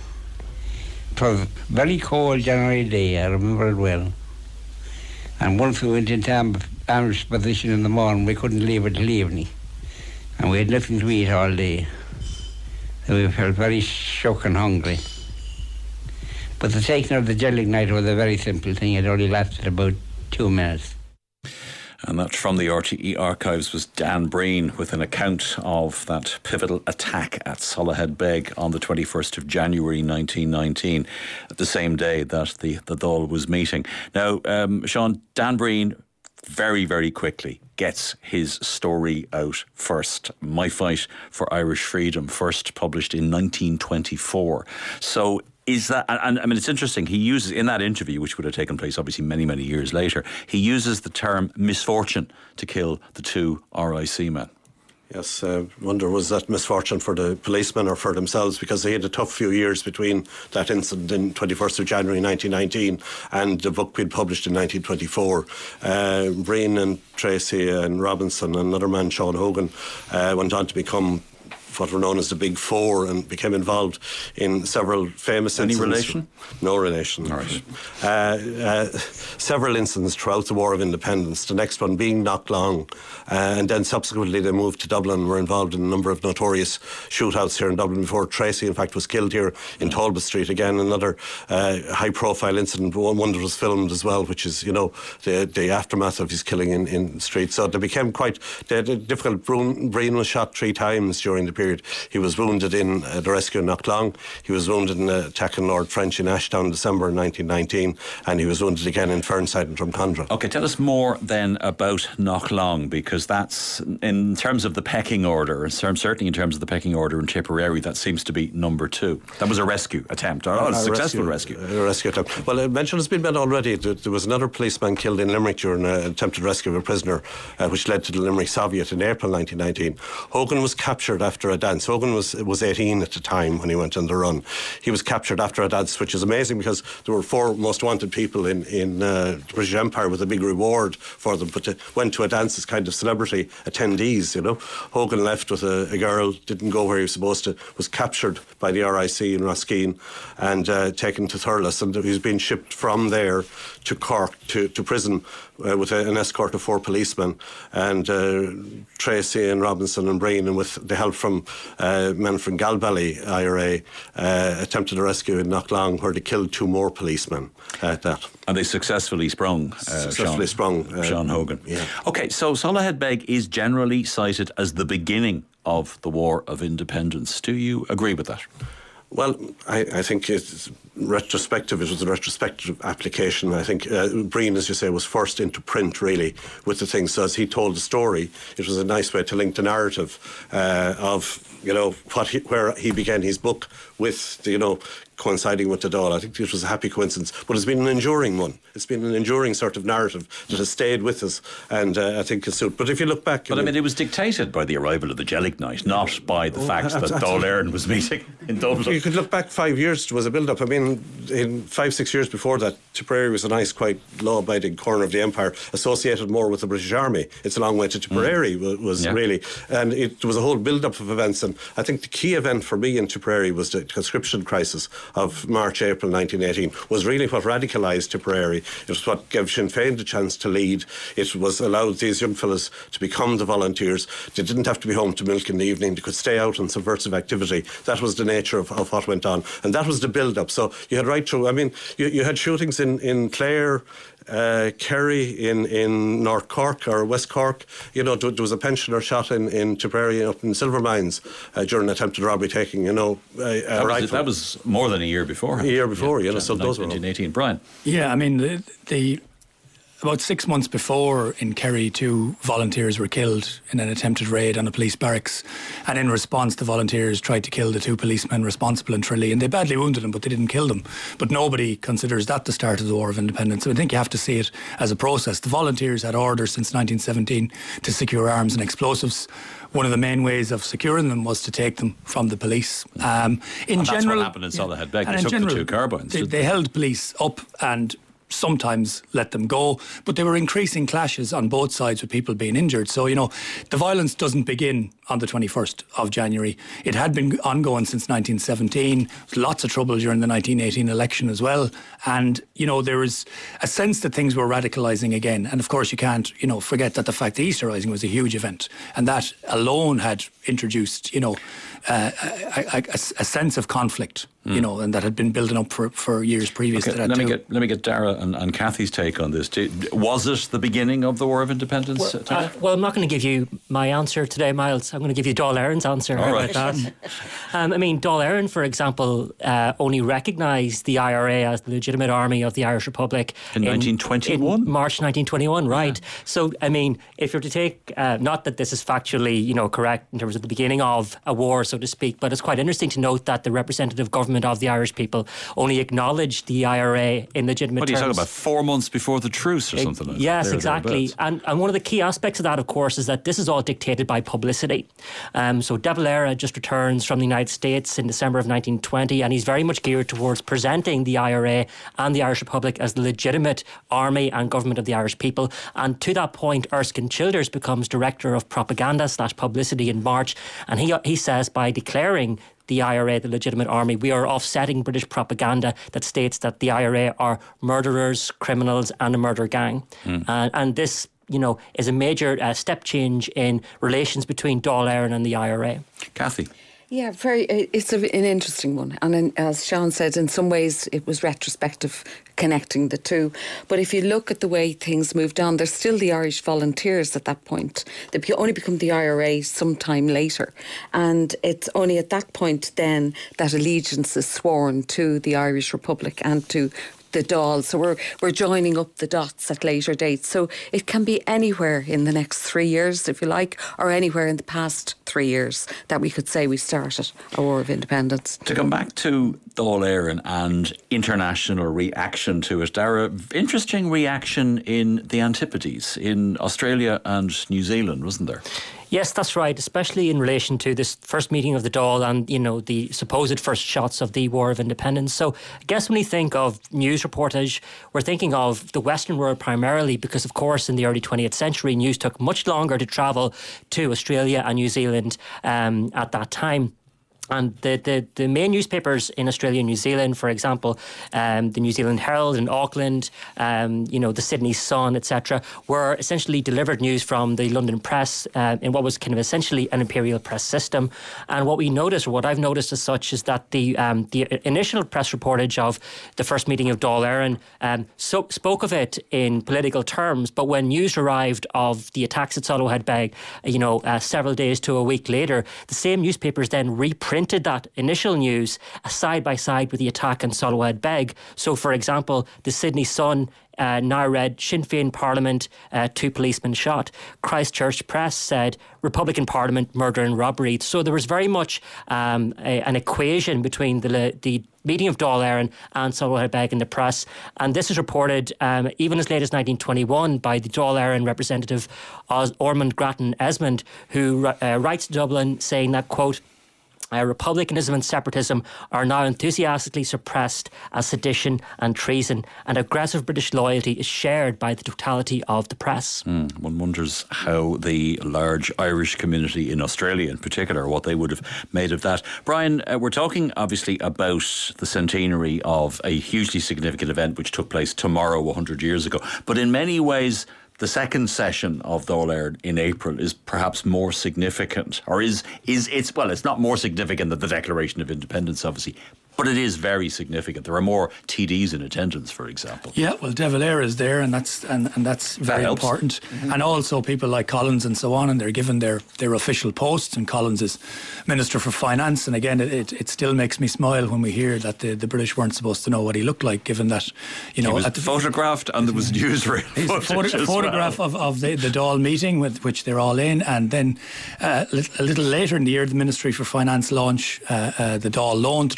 It was a very cold January day, I remember it well. And once we went into amb- ambush position in the morning, we couldn't leave it till evening. And we had nothing to eat all day. So we felt very shook and hungry. But the taking of the gel igniter was a very simple thing. It only lasted about two minutes. And that from the R T E archives was Dan Breen with an account of that pivotal attack at Solohead Beg on the twenty-first of January nineteen nineteen, the same day that the, the Dáil was meeting. Now, um, Sean, Dan Breen very, very quickly gets his story out first. My Fight for Irish Freedom, first published in nineteen twenty-four. So is that, and, and I mean, it's interesting, he uses, in that interview, which would have taken place obviously many, many years later, he uses the term misfortune to kill the two R I C men. Yes, I uh, wonder was that misfortune for the policemen or for themselves, because they had a tough few years between that incident in twenty-first of January nineteen nineteen and the book we'd published in nineteen twenty-four. Uh, Breen and Tracy and Robinson and another man, Sean Hogan, uh, went on to become what were known as the Big Four and became involved in several famous Any incidents. relation? No relation. All right. Uh, uh, several incidents throughout the War of Independence, the next one being Knocklong, uh, and then subsequently they moved to Dublin and were involved in a number of notorious shootouts here in Dublin before. Tracy, in fact, was killed here in Talbot Street. Again, another uh, high-profile incident, one that was filmed as well, which is, you know, the, the aftermath of his killing in, in the street. So they became quite they had a difficult. Breen was shot three times during the period. He was wounded in uh, the rescue in Knocklong. He was wounded in an attack on Lord French in Ashdown in December nineteen nineteen, and he was wounded again in Fernside and Drumcondra. OK, tell us more then about Knocklong, because that's, in terms of the pecking order, in terms, certainly in terms of the pecking order in Tipperary, that seems to be number two. That was a rescue attempt, or a, a successful rescue. rescue. A rescue attempt. Well, a mention has been made already. There was another policeman killed in Limerick during an attempted rescue of a prisoner, uh, which led to the Limerick Soviet in April nineteen nineteen. Hogan was captured after a dance. Hogan was was eighteen at the time when he went on the run. He was captured after a dance, which is amazing because there were four most wanted people in, in uh, the British Empire with a big reward for them, but they went to a dance as kind of celebrity attendees, you know. Hogan left with a, a girl, didn't go where he was supposed to, was captured by the R I C in Roskeen and uh, taken to Thurles, and he's been shipped from there to Cork to, to prison uh, with a, an escort of four policemen, and uh, Tracy and Robinson and Breen, and with the help from uh, men from Galbally I R A, uh, attempted a rescue in Knocklong where they killed two more policemen at that. And they successfully sprung uh, Successfully Sean, sprung uh, Sean Hogan. Yeah. OK, so Solohead Beg is generally cited as the beginning of the War of Independence. Do you agree with that? Well, I, I think it's retrospective. It was a retrospective application. I think uh, Breen, as you say, was first into print, really, with the things. So as he told the story, it was a nice way to link the narrative uh, of, you know, what he, where he began his book with, the, you know, coinciding with the Dáil. I think it was a happy coincidence, but it's been an enduring one. It's been an enduring sort of narrative that has stayed with us, and uh, I think it's suit. But if you look back, but I mean, it was dictated by the arrival of the Gelignite, not by the oh, fact that Dáil Éireann was meeting in Dublin. You could look back five years. There was a build-up. I mean, in five, six years before that, Tipperary was a nice, quite law-abiding corner of the empire, associated more with the British Army. It's a long way to Tipperary. Mm. Was yeah. really, and it was a whole build-up of events. And I think the key event for me in Tipperary was the conscription crisis of March, April nineteen eighteen, was really what radicalised Tipperary. It was what gave Sinn Féin the chance to lead. It was allowed these young fellas to become the volunteers. They didn't have to be home to milk in the evening. They could stay out on subversive activity. That was the nature of, of what went on. And that was the build-up. So you had right through, I mean, you, you had shootings in, in Clare, Uh, Kerry, in, in North Cork or West Cork. You know, there, there was a pensioner shot in, in Tipperary up in Silvermines uh, during an attempted robbery, taking, you know, a, a that, was, rifle. that was more than a year before. A year before, yeah, you know, so those were nineteen eighteen. Brian. Yeah, I mean, the, the about six months before in Kerry, two volunteers were killed in an attempted raid on a police barracks, and in response the volunteers tried to kill the two policemen responsible in Tralee, and they badly wounded them, but they didn't kill them. But nobody considers that the start of the War of Independence. So I think you have to see it as a process. The volunteers had orders since nineteen seventeen to secure arms and explosives. One of the main ways of securing them was to take them from the police. Um, in and general, that's what happened in Solohead Beg. They took general, the two carbines. They, they held police up and sometimes let them go, but there were increasing clashes on both sides with people being injured. So, you know, the violence doesn't begin on the twenty-first of January. It had been ongoing since nineteen seventeen. Lots of trouble during the nineteen eighteen election as well. And, you know, there was a sense that things were radicalising again. And of course, you can't, you know, forget that the fact that Easter Rising was a huge event, and that alone had introduced, you know, uh, a, a, a sense of conflict, mm. you know, and that had been building up for, for years previous okay, to that let too. Me get, let me get Dara and, and Kathy's take on this. Was it the beginning of the War of Independence? Well, uh, well I'm not going to give you my answer today, Miles. I'm going to give you Dáil Éireann's answer. All right. About that. um, I mean, Dáil Éireann, for example, uh, only recognised the I R A as the legitimate army of the Irish Republic in, in nineteen twenty-one. In March nineteen twenty-one, right? Yeah. So, I mean, if you're to take, uh, not that this is factually, you know, correct in terms of the beginning of a war, so to speak, but it's quite interesting to note that the representative government of the Irish people only acknowledged the I R A in legitimate terms. What are you terms. talking about? Four months before the truce or it, something like yes, that? Yes, exactly. And, and one of the key aspects of that, of course, is that this is all dictated by publicity. Um, so De Valera just returns from the United States in December of nineteen twenty, and he's very much geared towards presenting the I R A and the Irish Republic as the legitimate army and government of the Irish people. And to that point, Erskine Childers becomes director of propaganda slash publicity in March, and he he says by declaring the I R A the legitimate army, we are offsetting British propaganda that states that the I R A are murderers, criminals and a murder gang. Mm. Uh, and this, you know, is a major uh, step change in relations between Dáil Éireann and the I R A. Kathy? Yeah, very. It's a, an interesting one. And in, as Sean said, in some ways it was retrospective, connecting the two. But if you look at the way things moved on, there's still the Irish Volunteers at that point. They only become the I R A sometime later. And it's only at that point then that allegiance is sworn to the Irish Republic and to the Dáil. So we're we're joining up the dots at later dates. So it can be anywhere in the next three years, if you like, or anywhere in the past three years that we could say we started a War of Independence. To come back to Dáil Éireann and international reaction to it, Dara, interesting reaction in the Antipodes, in Australia and New Zealand, wasn't there? Yes, that's right, especially in relation to this first meeting of the Dáil and, you know, the supposed first shots of the War of Independence. So I guess when you think of news reportage, we're thinking of the Western world primarily because, of course, in the early twentieth century, news took much longer to travel to Australia and New Zealand um, at that time. And the, the, the main newspapers in Australia and New Zealand, for example, um, the New Zealand Herald in Auckland, um, you know, the Sydney Sun, et cetera, were essentially delivered news from the London press uh, in what was kind of essentially an imperial press system. And what we noticed, or what I've noticed as such, is that the um, the initial press reportage of the first meeting of Dáil Éireann um, so, spoke of it in political terms, but when news arrived of the attacks at Solihull Beg, you know, uh, several days to a week later, the same newspapers then reprinted printed that initial news side by side with the attack on Solihull Beg. So, for example, the Sydney Sun Uh, now read Sinn Féin Parliament, uh, two policemen shot. Christchurch Press said Republican Parliament, murder and robbery. So there was very much um, a, an equation between the the meeting of Dáil Éireann and Solihull Beg in the press. And this is reported um, even as late as nineteen twenty-one by the Dáil Éireann representative Os- Ormond Grattan Esmond, who uh, writes to Dublin saying that, quote, Uh, republicanism and separatism are now enthusiastically suppressed as sedition and treason, and aggressive British loyalty is shared by the totality of the press. Mm, one wonders how the large Irish community in Australia in particular, what they would have made of that. Brian, uh, we're talking obviously about the centenary of a hugely significant event which took place tomorrow one hundred years ago, but in many ways the second session of Dáil Éireann in April is perhaps more significant, or is is it's well, it's not more significant than the Declaration of Independence, obviously, but it is very significant. There are more T Ds in attendance, for example. Yeah, well, De Valera is there, and that's and, and that's very that important. Mm-hmm. And also people like Collins and so on, and they're given their, their official posts. And Collins is Minister for Finance, and again, it, it, it still makes me smile when we hear that the, the British weren't supposed to know what he looked like, given that, you know, he was at the, photographed and there was newsreel footage. Photo, as photograph well. of, of the, the Dáil meeting, with which they're all in, and then uh, a little later in the year, the Ministry for Finance launch uh, uh, the Dáil loan to try and raise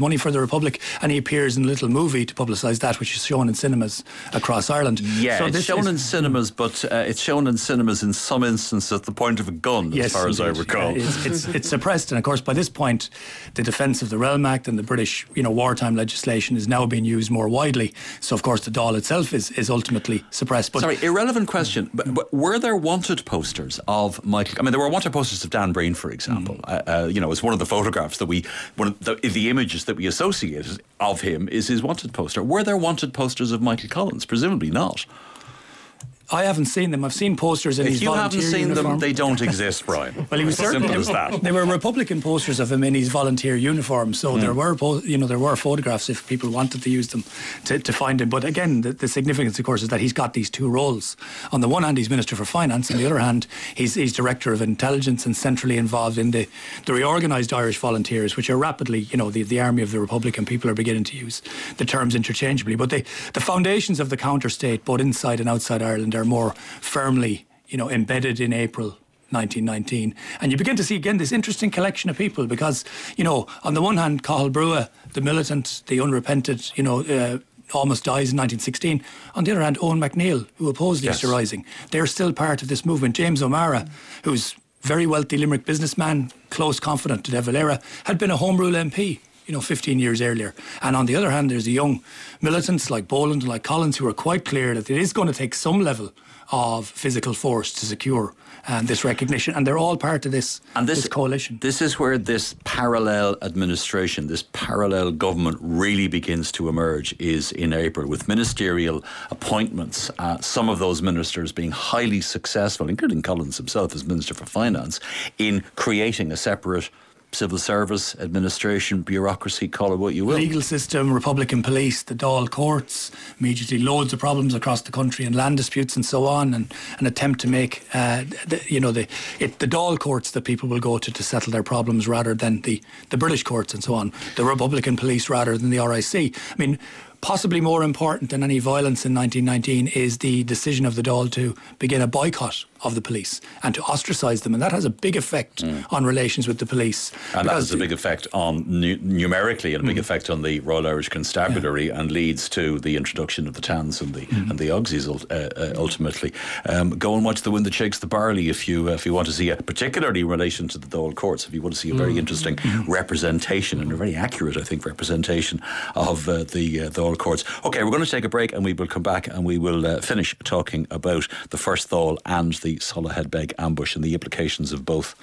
money for the Republic, and he appears in a little movie to publicise that, which is shown in cinemas across Ireland. Yeah, so it's shown is, in cinemas, but uh, it's shown in cinemas in some instances at the point of a gun, yes, as far indeed. as I recall. Uh, it's, it's, it's suppressed, and of course by this point the Defence of the Realm Act and the British, you know, wartime legislation is now being used more widely. So of course the Dáil itself is, is ultimately suppressed. But Sorry, irrelevant question, but, but were there wanted posters of Michael? I mean, there were wanted posters of Dan Breen, for example. Mm. Uh, uh, you know, it's one of the photographs that we, one of the, the images that we associated of him is his wanted poster. Were there wanted posters of Michael Collins? Presumably not. I haven't seen them. I've seen posters in if his volunteer uniform. If you haven't seen uniform. them, they don't exist, Brian. Well, he was simple certainly as that. There were Republican posters of him in his volunteer uniform, so mm. there were, you know, there were photographs if people wanted to use them to, to find him. But again, the, the significance, of course, is that he's got these two roles. On the one hand, he's Minister for Finance. On the other hand, he's, he's Director of Intelligence and centrally involved in the, the reorganised Irish Volunteers, which are rapidly, you know, the, the army of the Republic, and people are beginning to use the terms interchangeably. But they, the foundations of the counter-state, both inside and outside Ireland, are more firmly, you know, embedded in April nineteen nineteen. And you begin to see again this interesting collection of people because, you know, on the one hand, Cathal Brugha, the militant, the unrepented, you know, uh, almost dies in nineteen sixteen. On the other hand, Owen MacNeill, who opposed the yes. Easter Rising, they're still part of this movement. James O'Mara, who's very wealthy Limerick businessman, close confidant to De Valera, had been a Home Rule M P, you know, fifteen years earlier. And on the other hand, there's the young militants like Boland and like Collins who are quite clear that it is going to take some level of physical force to secure um, this recognition, and they're all part of this, and this, this coalition. This is where this parallel administration, this parallel government really begins to emerge, is in April, with ministerial appointments, uh, some of those ministers being highly successful, including Collins himself as Minister for Finance, in creating a separate civil service, administration, bureaucracy, call it what you will. Legal system, Republican police, the Dáil courts, immediately loads of problems across the country and land disputes and so on, and an attempt to make, uh, the, you know, the it, the Dáil courts that people will go to to settle their problems rather than the, the British courts and so on, the Republican police rather than the R I C. I mean, possibly more important than any violence in nineteen nineteen is the decision of the Dáil to begin a boycott of the police and to ostracise them, and that has a big effect mm. on relations with the police. And that has a big effect on nu- numerically and a big mm. effect on the Royal Irish Constabulary, yeah. and leads to the introduction of the Tans and the mm. and the Auxies uh, uh, ultimately. Um, go and watch The Wind That Shakes the Barley if you uh, if you want to see a, particularly in relation to the Dáil courts, if you want to see a very mm. interesting mm. representation, and a very accurate, I think, representation of uh, the uh, Dáil courts. Okay, we're going to take a break and we will come back and we will uh, finish talking about the first Dáil and the Solohead Beg ambush and the implications of both.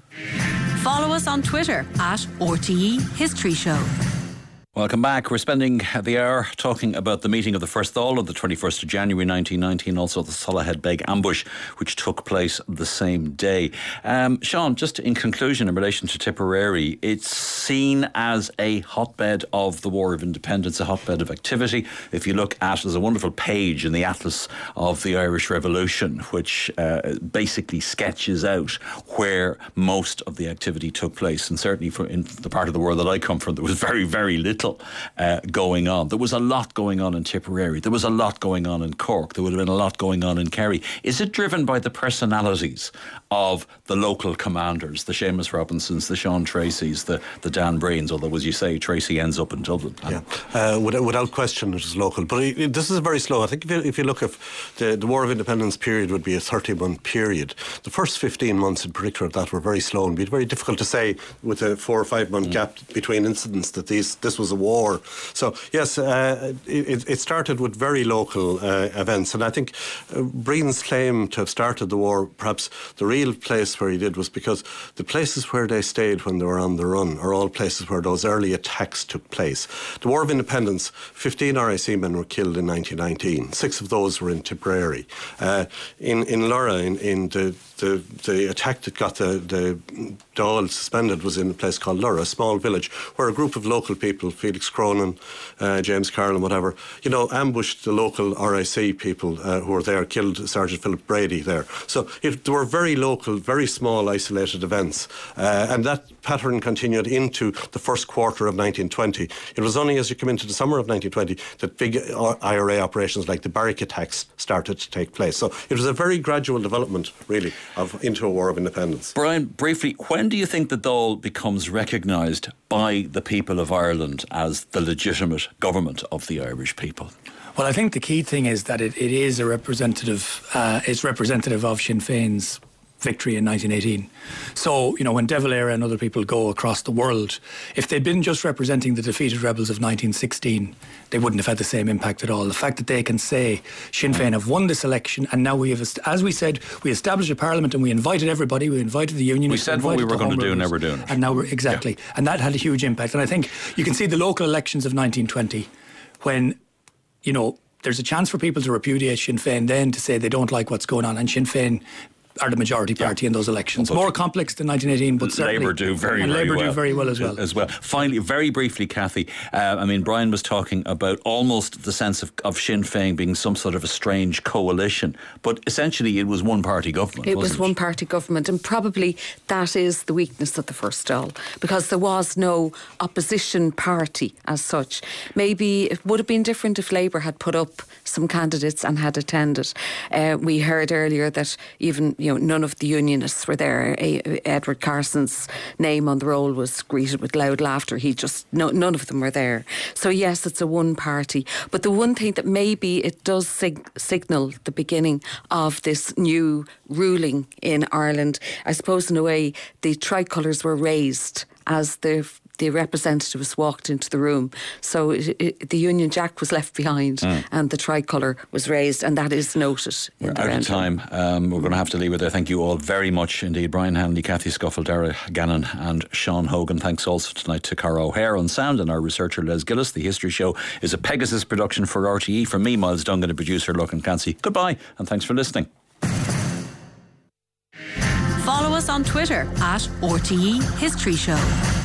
Follow us on Twitter at R T E History Show. Welcome back. We're spending the hour talking about the meeting of the first Dáil on the twenty-first of January nineteen ninety, and also the Solohead Beg ambush, which took place the same day. Um, Sean, just in conclusion, in relation to Tipperary, it's seen as a hotbed of the War of Independence, a hotbed of activity. If you look at, there's a wonderful page in the Atlas of the Irish Revolution, which uh, basically sketches out where most of the activity took place. And certainly for in the part of the world that I come from, there was very, very little Uh, going on. There was a lot going on in Tipperary. There was a lot going on in Cork. There would have been a lot going on in Kerry. Is it driven by the personalities of the local commanders, the Seamus Robinsons, the Sean Tracys, the, the Dan Breens, although, as you say, Tracy ends up in Dublin? Yeah, uh, without, without question it is local. But it, it, this is very slow. I think if you, if you look at the, the War of Independence period would be a thirty-month period. The first fifteen months in particular of that were very slow, and it'd be very difficult to say with a four or five month mm. gap between incidents that these this was a war. So yes, uh, it, it started with very local uh, events, and I think uh, Breen's claim to have started the war, perhaps the real place where he did, was because the places where they stayed when they were on the run are all places where those early attacks took place. The War of Independence, fifteen R I C men were killed in nineteen nineteen. Six of those were in Tipperary. Uh, in in Lurra, in, in the, the the attack that got the, the Dáil suspended was in a place called Lurra, a small village where a group of local people, Felix Cronin, uh, James Carlin, whatever, you know, ambushed the local R I C people uh, who were there, killed Sergeant Philip Brady there. So it, there were very local, very small, isolated events, uh, and that pattern continued into the first quarter of nineteen twenty. It was only as you come into the summer of nineteen twenty that big I R A operations like the barrack attacks started to take place. So it was a very gradual development, really, of into a War of Independence. Brian, briefly, when do you think the Dáil becomes recognised by the people of Ireland as the legitimate government of the Irish people? Well, I think the key thing is that it, it is a representative, uh, it's representative of Sinn Féin's victory in nineteen eighteen. So, you know, when De Valera and other people go across the world, if they'd been just representing the defeated rebels of nineteen sixteen, they wouldn't have had the same impact at all. The fact that they can say Sinn Féin have won this election, and now we have, as we said, we established a parliament and we invited everybody, we invited the unionists. We said what we were going to do, never doing it. And now we're, exactly. Yeah. And that had a huge impact. And I think you can see the local elections of nineteen twenty when, you know, there's a chance for people to repudiate Sinn Féin then to say they don't like what's going on, and Sinn Féin are the majority party yeah. in those elections. More complex than nineteen eighteen, but certainly Labour do very, and very Labour well. do very well as well. As well. Finally, very briefly, Cathy, uh, I mean, Brian was talking about almost the sense of, of Sinn Féin being some sort of a strange coalition, but essentially it was one-party government, It wasn't was one-party government, and probably that is the weakness of the First Dáil, because there was no opposition party as such. Maybe it would have been different if Labour had put up some candidates and had attended. Uh, we heard earlier that even, you know, none of the unionists were there. A- Edward Carson's name on the roll was greeted with loud laughter. He just, no, none of them were there. So yes, it's a one party. But the one thing that maybe it does sig- signal the beginning of this new ruling in Ireland, I suppose in a way the tricolours were raised as the the representatives walked into the room. So it, it, the Union Jack was left behind mm. and the tricolour was raised, and that is noted. We're in the out round. of time. Um, we're going to have to leave it there. Thank you all very much indeed. Brian Hanley, Cathy Scuffle, Dara Gannon and Sean Hogan. Thanks also tonight to Cara O'Hare on sound and our researcher Les Gillis. The History Show is a Pegasus production for R T E. From me, Miles Dungan, and producer Lucan Clancy. Goodbye and thanks for listening. Follow us on Twitter at R T E History Show.